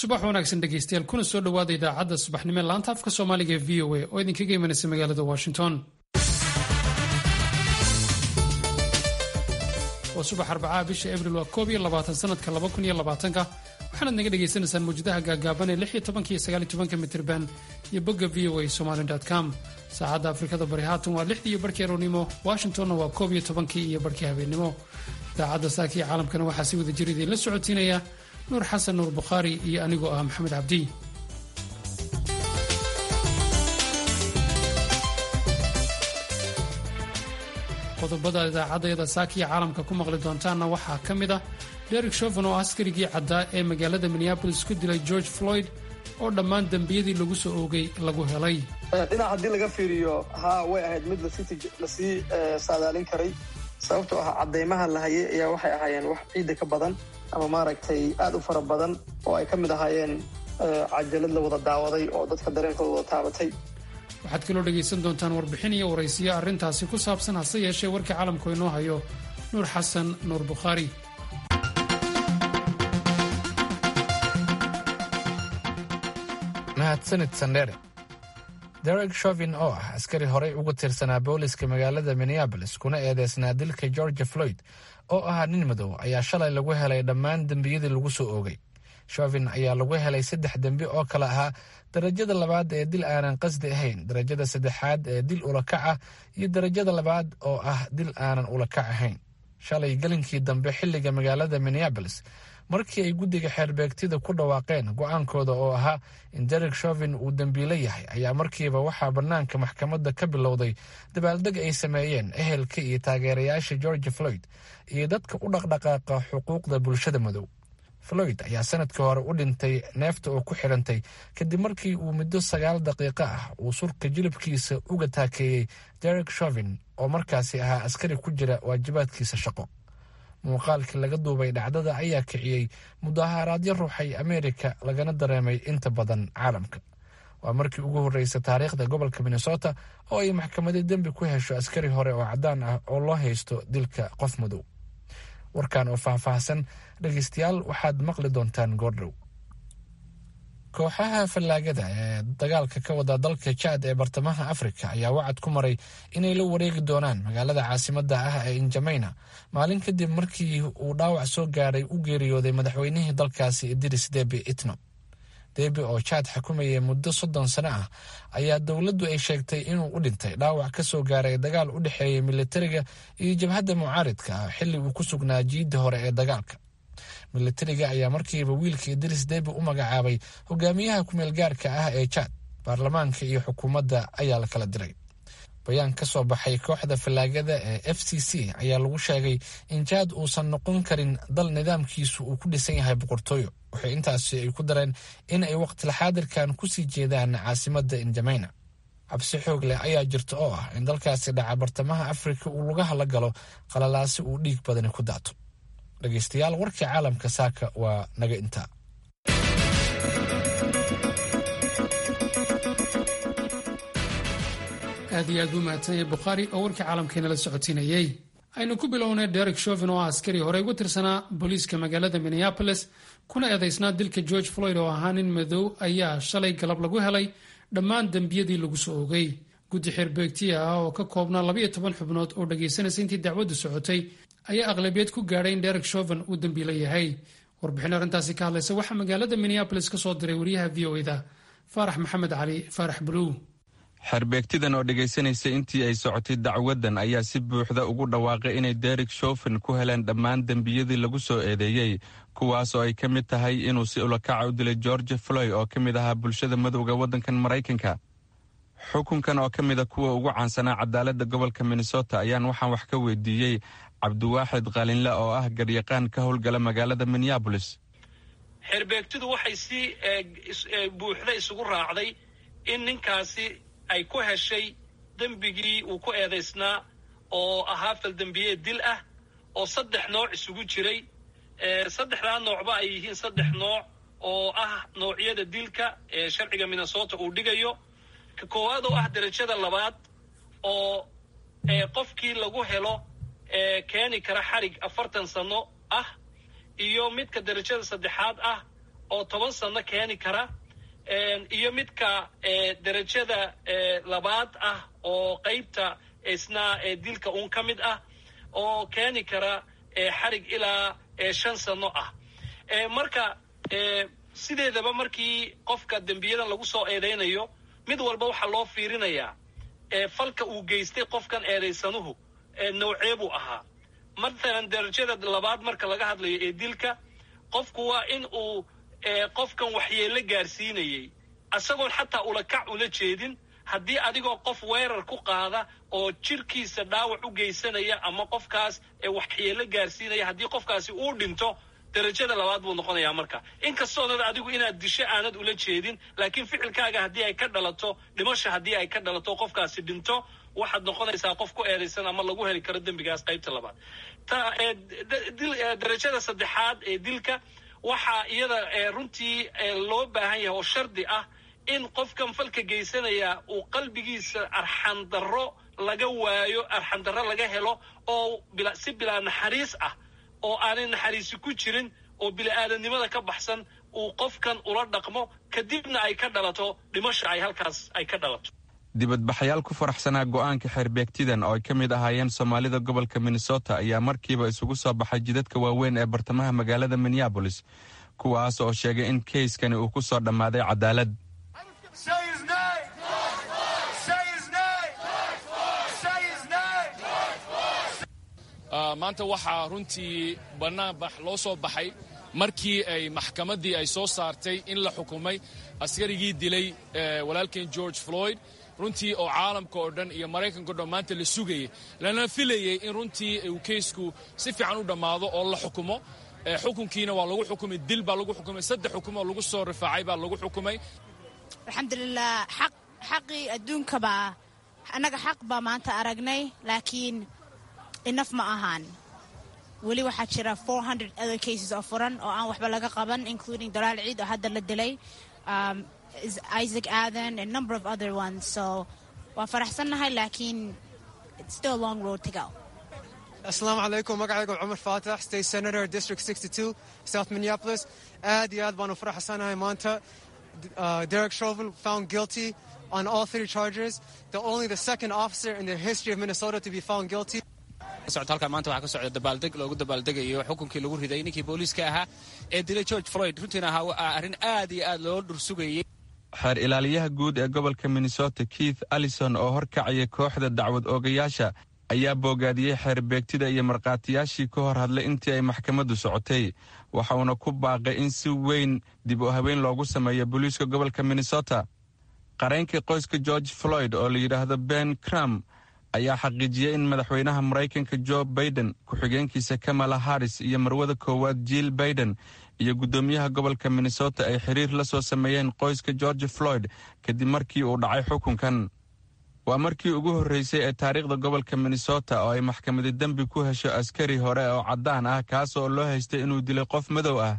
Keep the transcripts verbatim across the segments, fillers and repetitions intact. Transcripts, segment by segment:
subax wanaagsan dhegeystayaal kuna soo dhawaada idaacadda subaxnimo ee laanta afka Soomaaliga ee V O A oo idinkaga imanaysa magaalada Washington. oo subax Arbacada bisha Abriil waa koob iyo labaatan sanadka laba kun iyo labaatanka waxaad naga dhageysanaysaan muujadaha gaagaaban ee lix iyo toban iyo sagaal iyo toban mitir band iyo bogga v o a somali dot com. saacadda Afrikada Bari haatan waa lix iyo barkii aroornimo, Washingtonna waa koob iyo toban iyo barkii habeenimo. idaacadda saaka iyo caalamkana waxaa si wada jir idin la socotiinaya Nuur Xasan Nuur Bukhari iyo anigoo ah Maxamed Cabdi. qodobada idaacadda saaka iyo caalamka ku maqli doontaana waxaa ka mid ah Derek Chauvin oo askarigii caddaa ee magaalada Minneapolis ku dilay George Floyd oo dhammaan dambiyadii lagu soo oogay lagu helay. dhinaca haddii laga fiiriyo haa way ahayd mid lasii saadaalin karay sababtoo ah cadeymaha la hayay ayaa waxay ahaayeen wax ciida ka badan ama maaragtay aad u fara badan oo ay ka mid ahaayeen cajalad la wada daawaday oo dadka dareenkooda wada taabatay. waxaad kaloo dhegaysan doontaan warbixin iyo waraysiyo arrintaasi ku saabsan, hase yeeshee warka caalamku inoo hayo Nuur Xasan Nuur Bukhari. mahadsanid Sandere. Derek Chauvin oo ah askari horey ugu tirsanaa booliska magaalada Minneapolis kuna eedeysnaa dilka George Floyd oo ahaa nin madow ayaa shalay lagu helay dhammaan dembiyadii lagu soo oogay. Chauvin ayaa lagu helay saddex dembi oo kala ahaa darajada labaad ee dil aanan qasdi ahayn, darajada saddexaad ee dil ulakac ah iyo darajada labaad oo ah dil aanan ulakac ahayn. shalay galinkii dambe xilliga magaalada Minneapolis markii ay guddiga xeerbeegtida ku dhawaaqeen go'aankooda oo ahaa in Derek Chauvin uu dambiile yahay ayaa markiiba waxaa bannaanka maxkamadda ka bilowday dabaaldeg ay sameeyeen ehelka iyo taageerayaasha George Floyd iyo dadka u dhaqdhaqaaqa xuquuqda bulshada madow. Floyd ayaa sanadkii hore u dhintay neefta oo ku xirantay kadib markii uu muddo sagaal daqiiqo ah uu surka jilibkiisa uga taakeeyey Derek Chauvin oo markaasi ahaa askari ku jira waajibaadkiisa shaqo. muuqaalkii laga duubay dhacdada ayaa kiciyey mudaharaadyo ruuxay Ameerika lagana dareemay inta badan caalamka. waa markii ugu horreysay taariikhda gobolka Minnesota oo ay maxkamadda dembi ku hesho askari hore oo caddaan ah oo loo haysto dilka qof madow. warkan oo faahfaahsan dhegeystayaal waxaad maqli doontaan goordhow. kooxaha fallaagada ee dagaalka ka wada dalka Chad ee bartamaha Afrika ayaa wacad ku maray inay la wareegi doonaan magaalada caasimadda ah ee N'Djamena maalin kadib markii uu dhaawac soo gaaray u geeriyooday madaxweynihii dalkaasi Idris Deby Itno. Deby oo Chad xukumayay muddo soddon sano ah ayaa dowladdu ay sheegtay inuu u dhintay dhaawac ka soo gaaray dagaal u dhexeeyay militariga iyo jabhadda mucaaridka ah xilli uu ku sugnaa jiidda hore ee dagaalka. militariga ayaa markiiba wiilka Idris Deby u magacaabay hogaamiyaha ku-meel gaarka ah ee Chad. baarlamaanka iyo xukuumadda ayaa la kala diray. bayaan ka soo baxay kooxda fallaagada ee F C C ayaa lagu sheegay in Chad uusan noqon karin dal nidaamkiisu uu ku dhisan yahay boqortooyo. waxay intaasi ay ku dareen in ay waqti xaadirkan ku sii jeedaan caasimadda N'Djamena. cabsi xoog leh ayaa jirta oo ah in dalkaasi dhaca bartamaha Afrika uu lugaha la galo qalalaasi uu dhiig badani ku daato. dhegeystayaal warkii caalamka saaka waa naga intaa. aad iyo aad u mahadsanyahay Bukhari oo warkii caalamkeena la socotiinayay. aynu ku bilownay Derek Chauvin oo askari hore ugu tirsanaa booliiska magaalada Minneapolis kuna eedeysnaa dilka George Floyd oo ahaa nin madow ayaa shalay galab lagu helay dhammaan dembiyadii lagu soo oogay. guddi xeerbeegtiya ah oo ka koobnaa labiyo toban xubnood oo dhagaysanaysa intii dacwaddu socotay ayaa aqlabiyad ku gaadhay in Derek Chauvin uu dambiile yahay. warbixin arrintaasi ka hadlaysa waxaa magaalada Minneapolis ka soo diray wariyaha V O A-da Faarax Maxamed Cali Faarax Blue. xeerbeegtidan oo dhegaysanaysa intii ay socotay dacwadan ayaa si buuxda ugu dhawaaqay inay Derek Chauvin ku heleen dhammaan dembiyadii lagu soo eedeeyey, kuwaas oo ay ka mid tahay inuu si ulakaca u dilay George Floyd oo ka mid ahaa bulshada madowga waddankan Maraykanka. xukunkan oo ka mid a kuwa ugu caansanaa cadaaladda gobolka Minnesota ayaan waxaan wax ka weydiiyey Cabdiwaaxid Qalinle oo ah garyaqaan ka howlgala magaalada Minneapolis. xeerbeegtidu waxay si buuxda isugu raacday in ninkaasi ay ku heshay dembigii uu ku eedaysnaa oo ahaa faldembiye dil ah oo saddex nooc isugu jiray. saddexdaa noocba ay yihiin saddex nooc oo ah noocyada dilka ee sharciga Minnesota uu dhigayo. ka koowaad oo ah darajada labaad oo qofkii lagu helo keeni kara xarig afartan sano ah, iyo midka darajada saddexaad ah oo toban sano keeni kara iyo midka derajada labaad ah oo qaybta isna dilka uun ka mid ah oo keeni kara xarig ilaa shan sano ah. marka sideedaba markii qofka dembiyadan lagu soo eedaynayo mid walba waxaa loo fiirinayaa falka uu geystay qofkan eedaysanuhu noocee buu ahaa. matalan derajada labaad marka laga hadlayo ee dilka, qofku waa in uu qofkan waxyeello gaarsiinayey isagoon xataa ulakac ula jeedin. haddii adigoo qof weerar ku qaada oo jirkiisa dhaawac u geysanaya ama qofkaas waxyeello gaarsiinaya, haddii qofkaasi uu dhinto derajada labaad buu noqonayaa. marka inkastoonad adigu inaad disho aanad ula jeedin, laakiin ficilkaaga haddii ay ka dhalato dhimasho, haddii ay ka dhalato qofkaasi dhinto, waxaad noqonaysaa qof ku eedaysan ama lagu heli karo dembigaas qaybta labaad. ta derajada saddexaad ee dilka waxaa iyada runtii loo baahan yahay oo shardi ah in qofkan falka geysanaya uu qalbigiisa arxandarro laga waayo, arxandarro laga helo oo si bilaa naxariis ah oo aanay naxariisi ku jirin oo bili-aadamnimada ka baxsan uu qofkan ula dhaqmo, kadibna ay ka dhalato dhimasho ay halkaas ay ka dhalato. dibadbaxayaal ku faraxsanaa go'aanka xeerbeegtidan oo ay ka mid ahaayeen soomaalida gobolka minnesota ayaa markiiba isugu soo baxay jidadka waaweyn ee bartamaha magaalada minneabolis, kuwaas oo sheegay in keyskani uu ku soo dhammaaday cadaalad. maanta waxaa runtii bannaanbax loo soo baxay markii ay maxkamaddii ay soo saartay in la xukumay askarigii dilay walaalkeen George Floyd, runtii oo caalamka oo dhan iyo maraykanka oo dhan maanta la sugayay, lana filayay in runtii uu keysku si fiican u dhammaado oo la xukumo. xukunkiina waa lagu xukumay, dil baa lagu xukumay, saddex xukum oo lagu soo rifaacay baa lagu xukumay. alxamdulilah, xaq xaqii adduunka baa annaga xaq baa maanta aragnay, laakiin enough ma ahaan. weli waxaa jira four hundred other cases oo furan oo aan waxba laga qaban, including Dalaal Ciid oo hadda la dilay, um, Isaac Adan and a number of other ones. So waa faraxsannahay, laakiin it's still a long road to go. Assalamu alaikum, magacaygu Umar Fatah, State Senator, District sixty-two, South Minneapolis. aad iyo aad baan u faraxsanahay maanta. Uh, Derek Chauvin found guilty on all three charges. The only the second officer in the history of Minnesota to be found guilty. halkan maanta waxaa ka socda dabaaldeg loogu dabaaldegayo xukunkii lagu riday ninkii booliiska ahaa ee dilay George Floyd. runtiina ahaa arrin aad iyo aad loo dhursugayay. xeer ilaaliyaha guud ee gobolka Minnesota Keith Allison oo horkacaya kooxda dacwad oogayaasha ayaa boogaadiyey xeerbeegtida iyo markhaatiyaashii ka hor hadlay intii ay maxkamaddu socotay, waxa uuna ku baaqay in si weyn dib u habeyn loogu sameeyo booliiska gobolka Minnesota. qareenkii qoyska George Floyd oo la yidhaahdo Ben Cram ayaa xaqiijiyey in madaxweynaha Maraykanka Joe Biden, ku-xigeenkiisa Kamala Harris iyo marwada koowaad Jill Biden iyo guddoomiyaha gobolka Minnesota ay xiriir la soo sameeyeen qoyska George Floyd kadib markii uu dhacay xukunkan. waa markii ugu horreysay ee taariikhda gobolka Minnesota oo ay maxkamadi dembi ku hesho askari hore oo caddaan ah kaas oo loo haystay inuu dilay qof madow ah.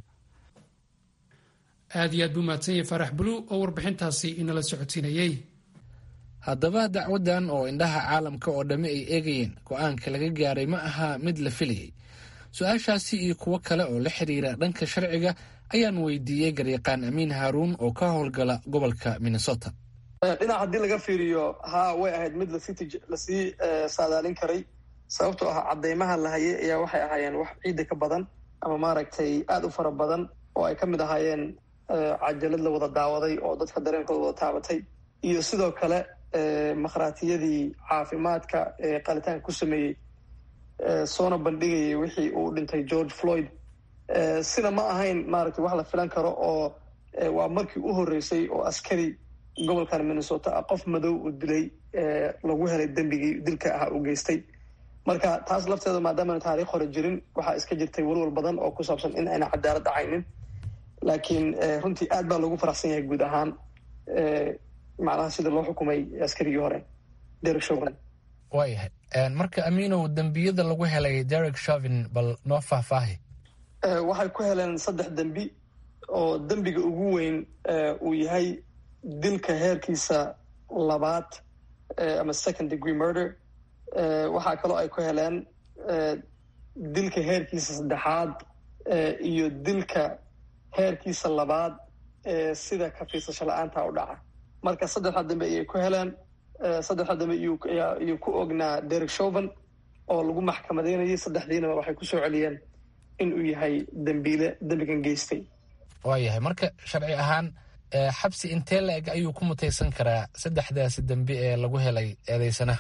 aad iyo aad buu mahadsan yahay Farax Blue oo warbixintaasi inala socotiinayay. haddaba dacwadan oo indhaha caalamka oo dhammi ay eegayeen, go'aanka laga gaaray ma aha mid la filayay. su-aashaasi iyo kuwo kale oo la xiriira dhanka sharciga ayaan weydiiyey garyaqaan Amiin Haaruun oo ka howlgala gobolka Minnesota. dhinac haddii laga fiiriyo haa way ahayd mid lasii saadaalin karay, sababtoo ah cadeymaha la hayay ayaa waxay ahaayeen wax ciidda ka badan ama maaragtay aada u fara badan, oo ay ka mid ahaayeen cajalad la wada daawaday oo dadka dareenkooda wada taabatay, iyo sidoo kale makhraatiyadii caafimaadka ee qalitaanka ku sameeyey soona bandhigayay wixii uu dhintay George Floyd. sida ma ahayn maaragtay wax la filan karo, oo waa markii u horreysay oo askari gobolkan Minnesota ah qof madow uu dilay lagu helay dembigii dilka ahaa uu geystay. marka taas lafteeda maadaama taariikh hore jirin, waxaa iska jirtay walwal badan oo ku saabsan in ayna cadaalad dhacaynin, laakiin runtii aad baa loogu faraxsan yahay guud ahaan macnaha sida loo xukumay askarigii hore Derek Chauvin. waayahay, marka Amiinow, dembiyada lagu helay Derek Chauvin bal noo faahfaahi. waxay ku heleen saddex dembi oo dembiga ugu weyn uu yahay dilka heerkiisa labaad ama second degree murder. waxaa kaloo ay ku heleen dilka heerkiisa saddexaad iyo dilka heerkiisa labaad ee sida ka fiirsasho la-aanta u dhaca. marka saddexda dambe ayay ku heleen. saddexda dambe iyuu ku ognaa Derek Chauvin oo lagu maxkamadeynayay. saddexdiinaba waxay kusoo celiyeen inuu yahay dembiile dembigan geystay. waa yahay marka sharci ahaan xabsi intee la-eg ayuu ku mutaysan karaa saddexdaasi dembi ee lagu helay eedeysanaha?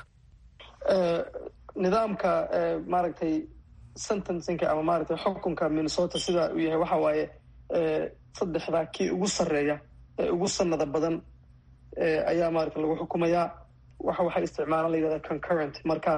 nidaamka maaragtay sentencingka ama maaragtay xukunka Minnesota sida uu yahay waxa waaye saddexda kii ugu sarreeya ee ugu sanada badan ayaa maaragtay lagu xukumayaa. waxa waxay isticmaalaan la yidhahda concurrent. marka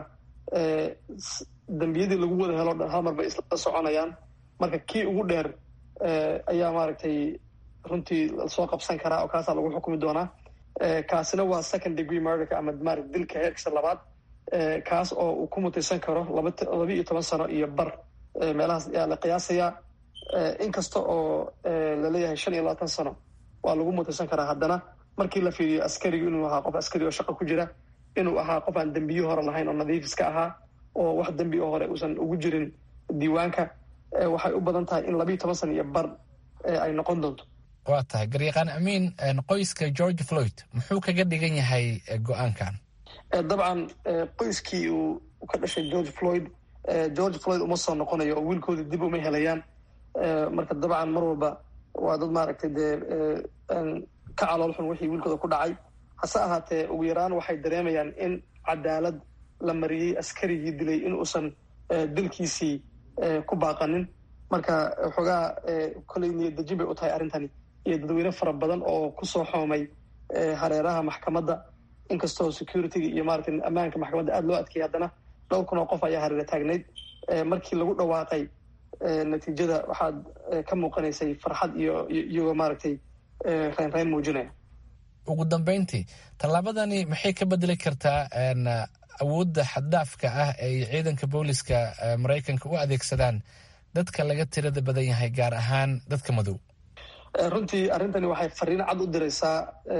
dembiyadii lagu wada helo dhan hal mar bay isla soconayaan. marka kii ugu dheer ayaa maaragtay runtii soo qabsan karaa oo kaasaa lagu xukumi doonaa. kaasina waa second degree murderka ama maaragtay dilka heerkiisa labaad. kaas oo uu ku mutaysan karo laba laba iyo toban sano iyo bar meelahaas ayaa la qiyaasayaa. inkasta oo laleeyahay shan iyo labaatan sano waa lagu mutaysan karaa, haddana markii la fiiriyo askarigu inuu ahaa qof askari oo shaqo ku jira, inuu ahaa qof aan dembiyo hore lahayn oo nadiif iska ahaa oo wax dembi oo hore uusan ugu jirin diiwaanka, waxay u badan tahay in laba iyo toban sano iyo bar ay noqon doonto. waa tahay garyaqaan amiin, qoyska George Floyd muxuu kaga dhigan yahay go-aankan? dabcan qoyskii uu ka dhashay George Floyd George Floyd uma soo noqonayo oo wiilkooda dib uma helayaan. marka dabcan mar walba waa dad maaragtay dee ka calool xun wixii wiilkooda ku dhacay. hase ahaatee ugu yaraan waxay dareemayaan in cadaalad la mariyey askarigii dilay in uusan dilkiisii ku baaqanin. marka xoogaa koley niyad dejin bay u tahay arrintani iyo dadweyne fara badan oo kusoo xoomay hareeraha maxkamadda. inkastoo securityga iyo maaragtay ammaanka maxkamadda aada loo adkeeyay, haddana dhowr kun oo qof ayaa hareera taagnayd. markii lagu dhawaaqay natiijada waxaad ka muuqanaysay farxad iyo iyagoo maaragtay reynreyn muujinaya. ugu dambeyntii tallaabadani maxay ka bedeli kartaa awoodda xaddaafka ah ay ciidanka booliska maraykanka u adeegsadaan dadka laga tirada badan yahay, gaar ahaan dadka madow? runtii arrintani waxay fariin cad u diraysaa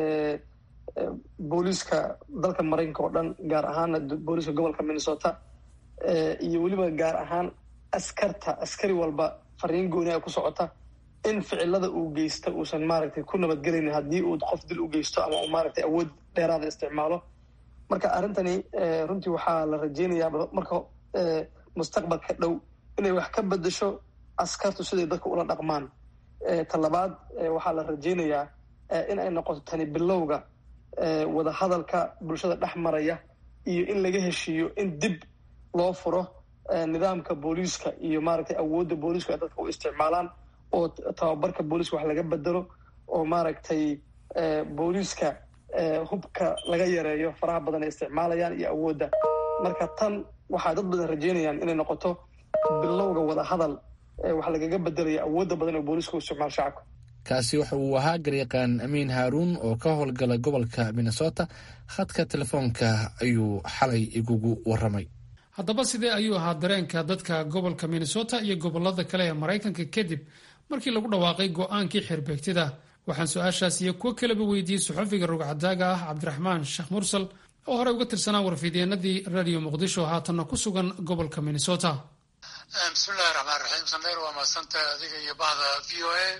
booliiska dalka maraykanka oo dhan, gaar ahaana booliiska gobolka Minnesota iyo weliba gaar ahaan askarta askari walba fariin gooni a ku socota in ficilada uu geysta uusan maaragtay ku nabadgelaynin haddii uu qof dil u geysto ama uu maaragtay awood dheeraada isticmaalo. marka arrintani runtii waxaa la rajeynayaa marka mustaqbalka dhow inay wax ka bedesho askartu siday dadka ula dhaqmaan. talabaad waxaa la rajeynayaa in ay noqoto tani bilowga wada hadalka bulshada dhex maraya iyo in laga heshiiyo in dib loo furo nidaamka booliiska iyo maaragtay awoodda booliisku ay dadka u isticmaalaan oo tababarka booliiska wax laga bedelo oo maaragtay booliiska hubka laga yareeyo faraha badan ay isticmaalayaan iyo awoodda. marka tan waxaa dad badan rajeynayaan inay noqoto bilowga wada hadal wax lagaga bedelaya awoodda badan oo booliiska u isticmaalo shacabka. kaasi waxa uu ahaa garyaqaan amiin haaruun oo ka howlgala gobolka Minnesota. khadka telefoonka ayuu xalay igugu waramay. haddaba sidee ayuu ahaa dareenka dadka gobolka Minnesota iyo gobolada kale ee Maraykanka kadib markii lagu dhawaaqay go-aankii xirbeegtida? waxaan su-aashaas iyo kuwo kaleba weydiiyey suxufiga rugcadaaga ah cabdiraxmaan sheekh mursal oo horey uga tirsanaa warfidyeenadii radio muqdisho haatanna ku sugan gobolka Minnesota. bismillahi raxmaan raxiim. sameer waa mahadsanta adiga iyo bahda v o a.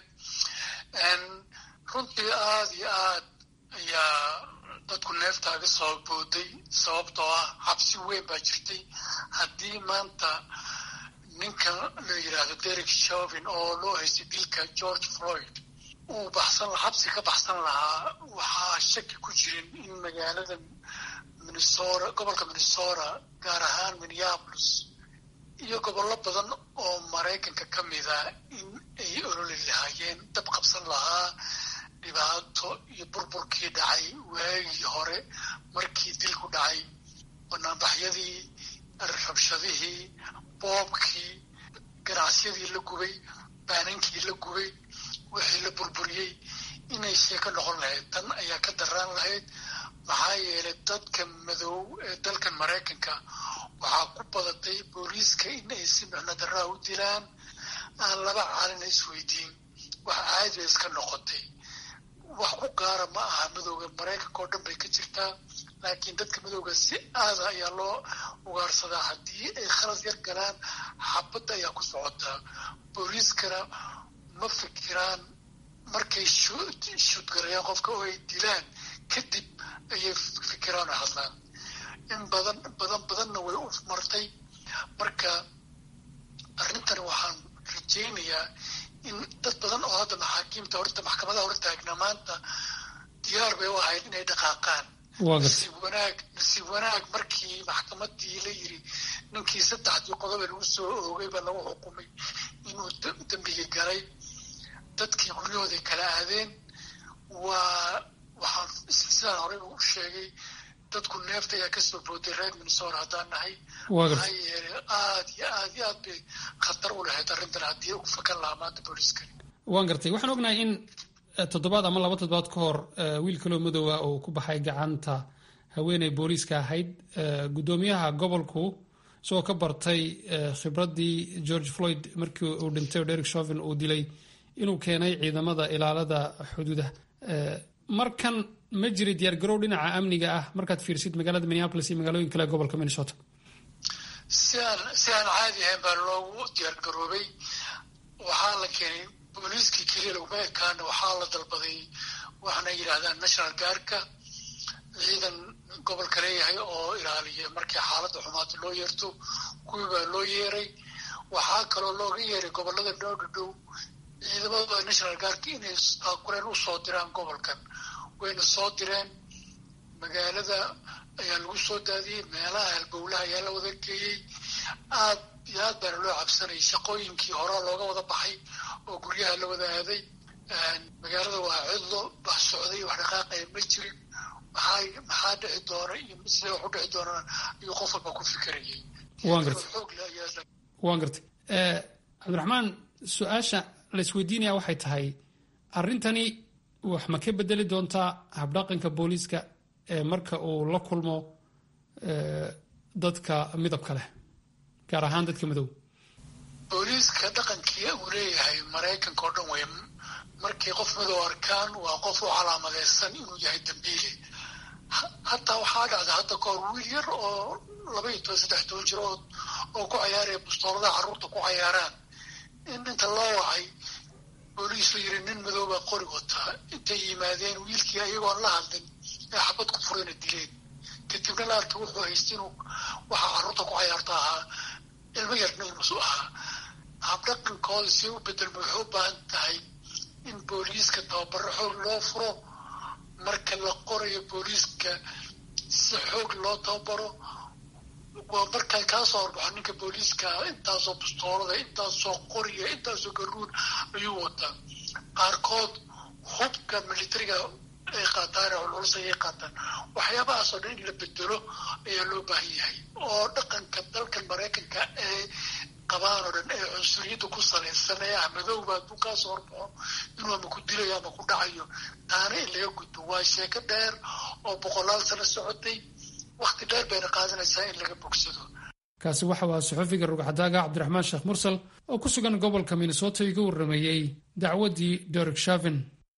runtii aada iyo aad ayaa dadku neeftaaga soo booday sababtoo ah cabsi weyn baa jirtay. haddii maanta ninka la yidhaahdo Derek Chauvin oo loo haystay dilka George Floyd uu baxsan xabsi ka baxsan lahaa, waxaa shaki ku jirin in magaalada Minnesota, gobolka Minnesota gaar ahaan Minneapolis iyo gobollo badan oo Maraykanka ka mida in ay ololi lahaayeen, dab qabsan lahaa, dhibaato iyo burburkii dhacay waagii hore markii dilku dhacay, banaanbaxyadii, rabshadihii, boobkii, ganacsiyadii la gubay, baanankii la gubay, wixii la burburiyey inay sheeko noqon lahayd. tan ayaa ka daraan lahayd maxaa yeelay dadka madow ee dalkan Maraykanka waxaa ku badatay booliiska in ay si micno daraa u dilaan, aan laba caalina isweydiin, wax caadi iska noqotay. wax ku gaara ma aha madowga Maraykanka oo dhan bay ka jirtaa, laakiin dadka madowga si aada ayaa loo ugaarsadaa. haddii ay khalas yar galaan xabadda ayaa ku socotaa. booliiskana ma fikiraan markay shuudgarayaan qofka oo ay dilaan kadib ayay fikiraan oo hadlaan. in badan badan badanna way u martay. marka arrintan waxaan rajaynayaa in dad badan oo hadda maxaakiimta horta maxkamadaha hor taagna maanta diyaar bay u ahayd inay dhaqaaqaan. nasiib wanaag nasiib wanaag markii maxkamadii la yiri ninkii saddexdii qodob lagu soo oogay baa lagu xukumay inuu dambiga galay, dadkii guryahooday kala aadeen. waa waxaan sidaan horey u sheegay dadku neefta ayaa kasoo booday reer minnesota haddaan nahay. maxaa yeelay aad iyo aad iyo aad bay khatar u lahayd arrintan haddii u fakan lahaa maanta booliiska. waan gartay. waxaan ognahay in toddobaad ama laba toddobaad ka hor wiil kaloo madoowa oo ku baxay gacanta haweeney booliiska ahayd. guddoomiyaha gobolku isagoo ka bartay khibraddii George Floyd markii uu dhintay oo Derek Chauvin uu dilay inuu keenay ciidamada ilaalada xuduudaha. markan ma jiri diyaargarow dhinaca amniga ah markaad fiirsid magaalada Minneapolis iyo magaalooyin kale gobolka Minnesota? si aan si aan caadi ahayn baa loogu diyaargaroobay. waxaa la keenay booliiskii keliya laguma ekaana, waxaa la dalbaday waxaana yidhaahdaan national guardka, ciidan gobolka leeyahay oo ilaaliya markii xaaladda xumaata loo yeerto. kuwii baa loo yeeray. waxaa kaloo looga yeeray gobolada dhowdhow ciidamada national guardka inay taakureen u soo diraan gobolkan. wayna soo direen. magaalada ayaa lagu soo daadiyey, meelaha halbowlaha ayaa la wada geeyey. aad iyo aad baana loo cabsanayay. shaqooyinkii horaa looga wada baxay oo guryaha la wada aaday. magaalada waa cidlo wax socday, wax dhaqaaqaya ma jirin. maxaa maxaa dhici doona iyo sidee wax u dhici doonaan ayuu qof walba ku fikirayay. waan gartay waan gartay cabdiraxmaan, su-aasha la isweydiinaya waxay tahay arrintani wax ma ka bedeli doontaa habdhaqanka booliiska ee marka uu la kulmo dadka midabka leh, gaar ahaan dadka madow? booliiska dhaqankii uu leeyahay maraykanka oo dhan way markii qof madow arkaan waa qof u calaamadeysan inuu yahay dambiile. hataa waxaa dhacda hadda kahor wiil yar oo laba iyo toban saddex toban jir oo oo ku cayaaraya bustooladaha carruurta ku cayaaraan in inta loo wacay booliis la yiri nin madow baa qori wataa. intay yimaadeen wiilkii ayagoon la hadlin ee xabad ku furayna dileen. kadibna la arkay wuxuu haystay inuu waxa carruurta ku cayaarta ahaa ilmo yarna ilmasu ahaa. habdhaqankooda si u bedelma waxay u baahan tahay in booliiska tababaro xoog loo furo. marka la qorayo booliiska si xoog loo tababaro. waa markaa kaa soo horbaxo ninka booliiska intaasoo bustoolada, intaasoo qoriya, intaasoo garuun ayuu wataa. qaarkood hubka militariga ay qaataan oo culus ayay qaataan. waxyaabahaasoo dhan in la bedelo ayaa loo baahan yahay. oo dhaqanka dalkan maraykanka ee qabaan oo dhan ee cunsuriyadda ku salaysan ee ah madowba hadduu kaa soo horbaxo inuu ama ku dilayo ama ku dhacayo, taana in laga gudbo. waa sheeko dheer oo boqolaal sano socotay. wakti dheer bayna qaadanaysaa in laga bogsado. kaasi waxa waa saxufiga rugcadaaga cabdiraxmaan sheekh mursal oo ku sugan gobolka Minnesota iga warrameeyey dacwaddii Derek Chauvin.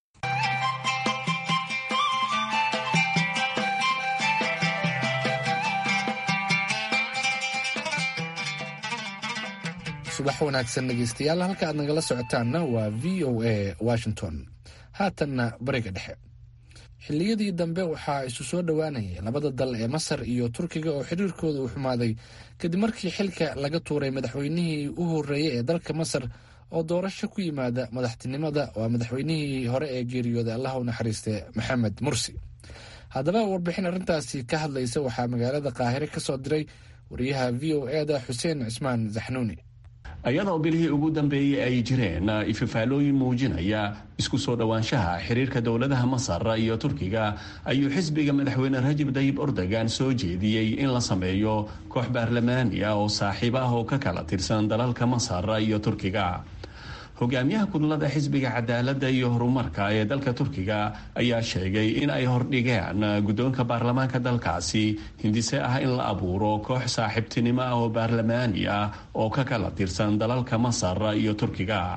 subax wanaagsan dhegeystayaal, halka aad nagala socotaanna waa v o a Washington. haatanna bariga dhexe. xilliyadii dambe waxaa isu soo dhowaanayay labada dal ee Masar iyo Turkiga oo xiriirkooda u xumaaday kadib markii xilka laga tuuray madaxweynihii u horeeyay ee dalka Masar oo doorasho ku yimaada madaxtinimada. waa madaxweynihii hore ee geeriyooday Allah u naxariistay Maxamed Mursi. haddaba warbixin arrintaasi ka hadlaysa waxaa magaalada Qaahire ka soo diray wariyaha v o a da Xuseen Cismaan Zaxnuuni. iyadoo bilihii ugu dambeeyey ay jireen ififaalooyin muujinaya isku soo dhowaanshaha xiriirka dowladaha Masar iyo Turkiga, ayuu xisbiga madaxweyne Rajab Tayyip Erdogan soo jeediyey in la sameeyo koox baarlamaani ah oo saaxiib ah oo ka kala tirsan dalalka Masar iyo Turkiga. hogaamiyaha kudlada xisbiga cadaaladda iyo horumarka ee dalka Turkiga ayaa sheegay in ay hordhigeen guddoonka baarlamaanka dalkaasi hindise ah in la abuuro koox saaxiibtinimo ah oo baarlamaani ah oo ka kala tirsan dalalka Masar iyo Turkiga.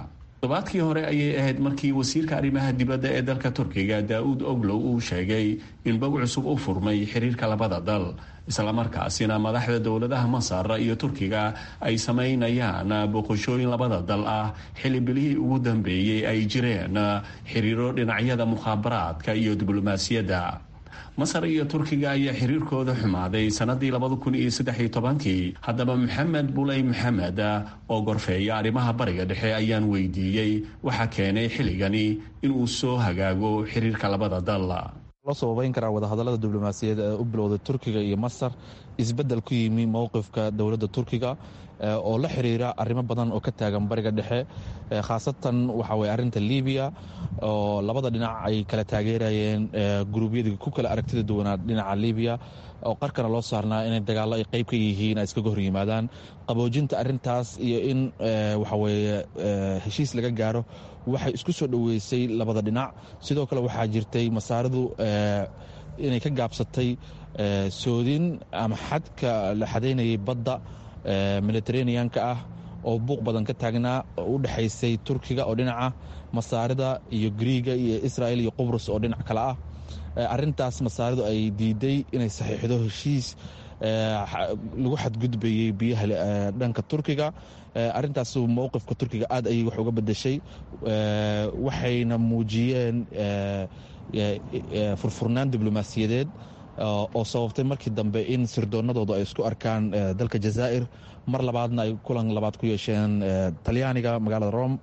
todobaadkii hore ayay ahayd markii wasiirka arrimaha dibadda ee dalka turkiga daa'uud oglow uu sheegay in bog cusub u furmay xiriirka labada dal islamarkaasina madaxda dowladaha masar iyo turkiga ay samaynayaan booqashooyin labada dal ah xilli bilihii ugu dambeeyey ay jireen xiriiro dhinacyada mukhaabaraadka iyo diblomaasiyadda. masar iyo turkiga ayaa xiriirkooda xumaaday sanadii labada kun iyo saddex iyo tobankii. haddaba maxamed buley maxamed oo gorfeeya arrimaha bariga dhexe ayaan weydiiyey waxa keenay xilligani inuu soo hagaago xiriirka labada dal. loo sababeyn karaa wadahadallada diblomaasiyaed ee u bilowday turkiga iyo masar isbeddel ku yimi mowqifka dowladda turkiga oo la xiriira arrimo badan oo ka taagan bariga dhexe, khaasatan waxa weye arrinta libiya oo labada dhinac ay kala taageerayeen guruubyadii ku kala aragtida duwanaa dhinaca libiya oo qarkana loo saarnaa inay dagaallo ay qayb ka yihiin ay iskaga hor yimaadaan. qaboojinta arrintaas iyo in waxaweye heshiis laga gaaro waxay isku soo dhoweysay labada dhinac. sidoo kale waxaa jirtay masaaridu inay ka gaabsatay soodin ama xadka la xadaynayay badda mediterraneanka ah oo buuq badan ka taagnaa oo u dhexaysay turkiga oo dhinaca, masaarida iyo griiga iyo israel iyo qubrus oo dhinac kale ah. arrintaas masaaridu ay diiday inay saxiixdo heshiis lagu xadgudbayey biyaha dhanka turkiga. arrintaas mowqifka turkiga aad ayay wax uga bedeshay, waxayna muujiyeen furfurnaan diblomaasiyadeed oo sababtay markii dambe in sirdoonadooda ay isku arkaan dalka jazaa'ir, mar labaadna ay kulan labaad ku yeesheen talyaaniga magaalada rome.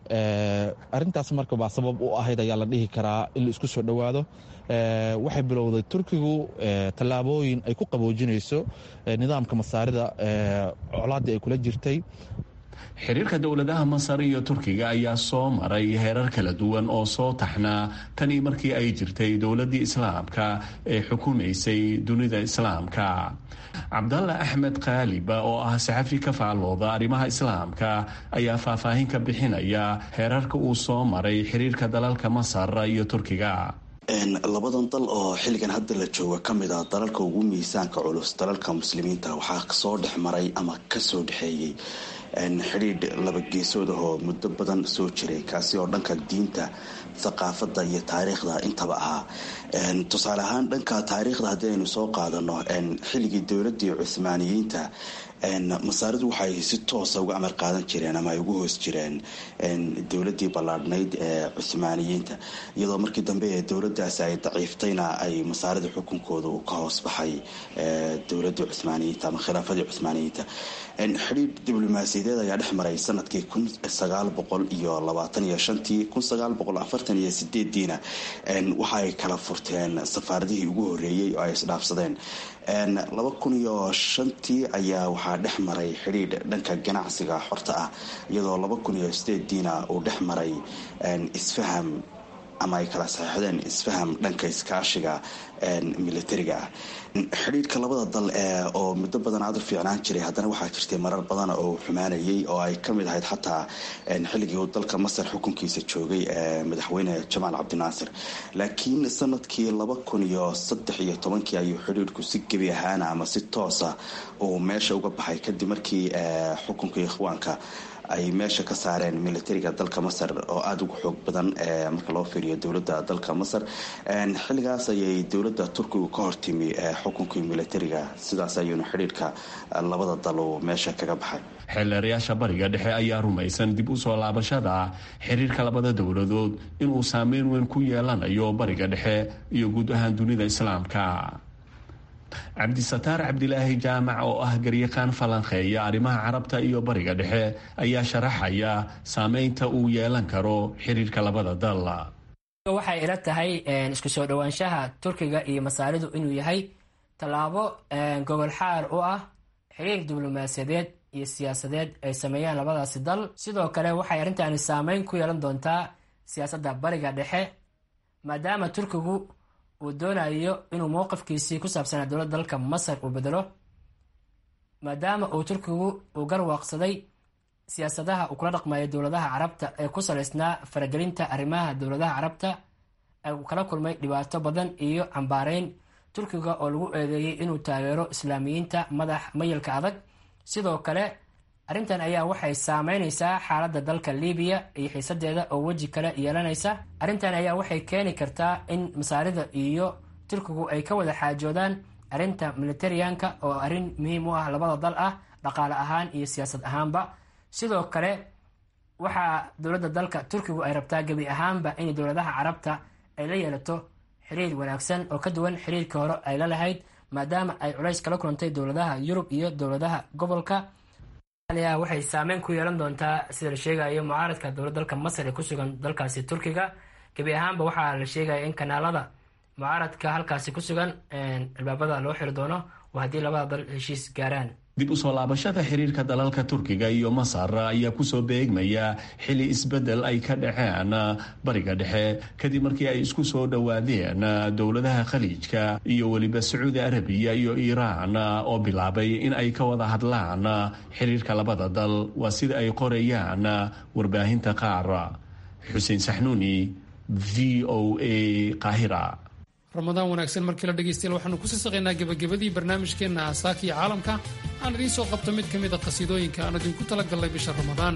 arrintaas marka baa sabab u ahayd ayaa la dhihi karaa in la isku soo dhowaado. waxay bilowday turkigu tallaabooyin ay ku qaboojinayso nidaamka masaarida colaaddii ay kula jirtay. xiriirka dowladaha masar iyo turkiga ayaa soo maray heerar kala duwan oo soo taxnaa tanii markii ay jirtay dowladdii islaamka ee xukumaysay dunida islaamka. cabdalla axmed kaaliba oo ah saxafi ka faallooda arrimaha islaamka ayaa faahfaahin ka bixinaya heerarka uu soo maray xiriirka dalalka masar iyo turkiga. labadan dal oo xilligan hadda la jooga ka mid ah dalalka ugu miisaanka culus dalalka muslimiinta waxaa kasoo dhex maray ama kasoo dhexeeyey xidhiidh laba geesood ahoo muddo badan soo jiray, kaasi oo dhanka diinta, thaqaafadda iyo taariikhda intaba ahaa. tusaale ahaan dhanka taariikhda haddii aynu soo qaadano xilligii dowladdii cuhmaaniyiinta masaaridu waxay si toosa uga amar qaadan jireen ama ay ugu hoos jireen dowladdii ballaadhnayd ee cuhmaaniyiinta, iyadoo markii dambe ee dowladdaasi ay daciiftayna ay masaarida xukunkooda ka hoos baxay dowladdii cuhmaaniyiinta ama khilaafadii cuhmaaniyiinta. xidhiidh diblomaasiyadeed ayaa dhex maray sanadkii kun sagaal boqol iyo labaatan iyo shantii kun sagaal boqol afartan iyo sideediina waxa ay kala furteen safaaradihii ugu horreeyey oo ay isdhaafsadeen. laba kun iyo shantii ayaa waxaa dhex maray xidhiidh dhanka ganacsiga xorta ah, iyadoo laba kun iyo sideediina uu dhex maray isfaham ama ay kala saxiixdeen isfaham dhanka iskaashiga militariga ah. xidhiidhka labada dal oo muddo badan aad u fiicnaan jiray, haddana waxaa jirtay marar badan oo xumaanayay oo ay ka mid ahayd xataa xilligii uu dalka masar xukunkiisa joogay madaxweyne jamaal cabdinaasir. laakiin sanadkii laba kun iyo saddex iyo tobankii ayuu xidhiidhku si gebi ahaana ama si toosa uu meesha uga baxay kadib markii xukunka ikhwaanka ay meesha ka saareen militariga dalka masar oo aada uga xoog badan marka loo fiiriyo dowladda dalka masar. xilligaas ayay dowladda turkigu ka hortimi xukunkii militariga, sidaas ayuuna xidhiidhka labada dal uu meesha kaga baxay. xeelleerayaasha bariga dhexe ayaa rumaysan dib u soo laabashada xiriirka labada dowladood inuu saameyn weyn ku yeelanayo bariga dhexe iyo guud ahaan dunida islaamka. cabdisataar cabdilaahi jaamac oo ah garyaqaan falanqeeya arrimaha carabta iyo bariga dhexe ayaa sharaxaya saameynta uu yeelan karo xiriirka labada dal. waxay ila tahay isku soo dhowaanshaha turkiga iyo masaaridu inuu yahay tallaabo gobol xaar u ah xiriir diblomaasiyadeed iyo siyaasadeed ay sameeyaan labadaasi dal. sidoo kale waxay arrintaani saameyn ku yeelan doontaa siyaasadda bariga dhexe, maadaama turkigu uu doonayo inuu mowqifkiisii ku saabsanaa dowladda dalka masar uu bedelo, maadaama uu turkigu uu garwaaqsaday siyaasadaha uu kula dhaqmayo dowladaha carabta ee ku salaysnaa faragelinta arrimaha dowladaha carabta. uu kala kulmay dhibaato badan iyo cambaareyn turkiga oo lagu eedeeyey inuu taageero islaamiyiinta madax mayalka adag. sidoo kale arrintan ayaa waxay saameynaysaa xaaladda dalka libiya iyo xiisadeeda oo weji kale yeelanaysa. arrintan ayaa waxay keeni kartaa in masaarida iyo turkigu ay ka wada xaajoodaan arrinta militariyanka oo arrin muhiim u ah labada dal ah dhaqaale ahaan iyo siyaasad ahaanba. sidoo kale waxaa dowladda dalka turkigu ay rabtaa gebi ahaanba in dowladaha carabta ay la yeelato xiriir wanaagsan oo ka duwan xiriirka hore ay la lahayd, maadaama ay culays kala kulantay dowladaha yurub iyo dowladaha gobolka. waxay saameyn ku yeelan doontaa sida la sheegayo mucaaradka dowlad dalka masar ee kusugan dalkaasi turkiga. gebi ahaanba waxaa la sheegaya in kanaalada mucaaradka halkaasi kusugan albaabada loo xiri doono oo haddii labada dal heshiis gaaraan. dib usoo laabashada xiriirka dalalka turkiga iyo masar ayaa kusoo beegmaya xili isbedel ay ka dhaceen bariga dhexe kadib markii ay isku soo dhowaadeen dowladaha khaliijka iyo weliba sacuudi arabiya iyo iiraan oo bilaabay in ay ka wada hadlaan xiriirka labada dal. waa sida ay qorayaan warbaahinta qaar. xuseen saxnuuni, v o a, qaahira. ramadaan wanaagsan markii la dhegaystayaal waxaanu ku sisaqaynaa gebagabadii barnaamijkeenna aasaaka iyo caalamka. aan idiin soo qabto mid ka mid a qasiidooyinka aan idinku tala gallay bisha ramadaan.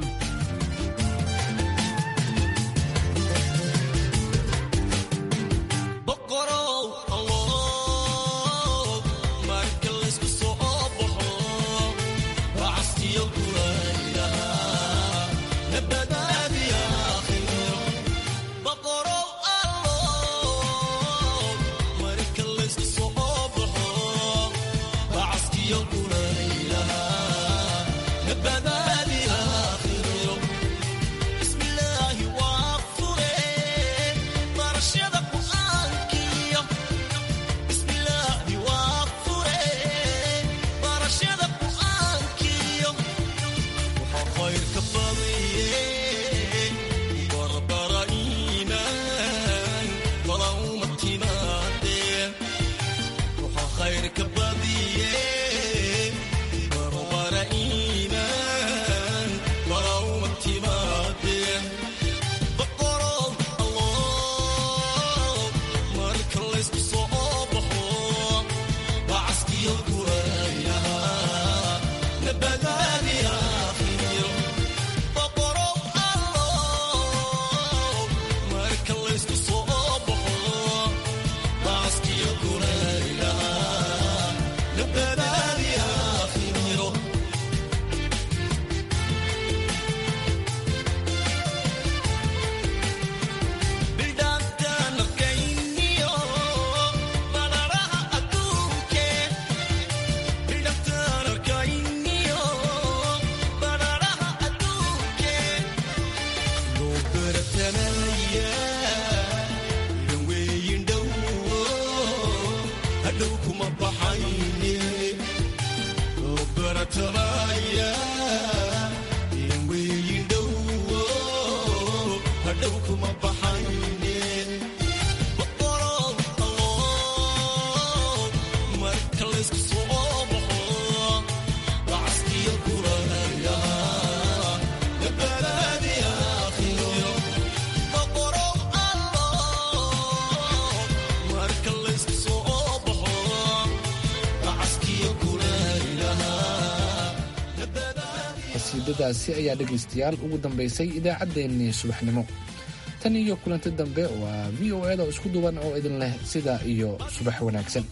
qasiidadaasi ayaa dhegaystayaal ugu dambaysay idaacaddeenii subaxnimo. tan iyo kulanti dambe waa v o a da isku duwan oo idin leh sidaa iyo subax wanaagsan.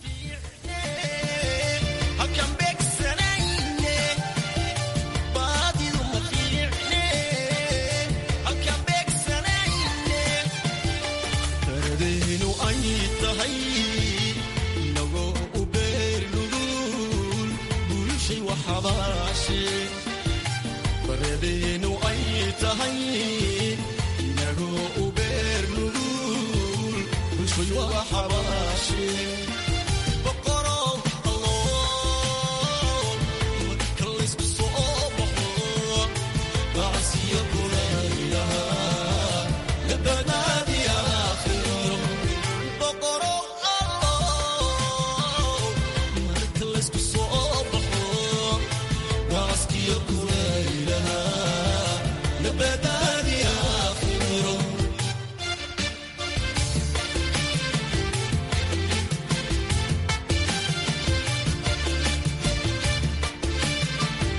Better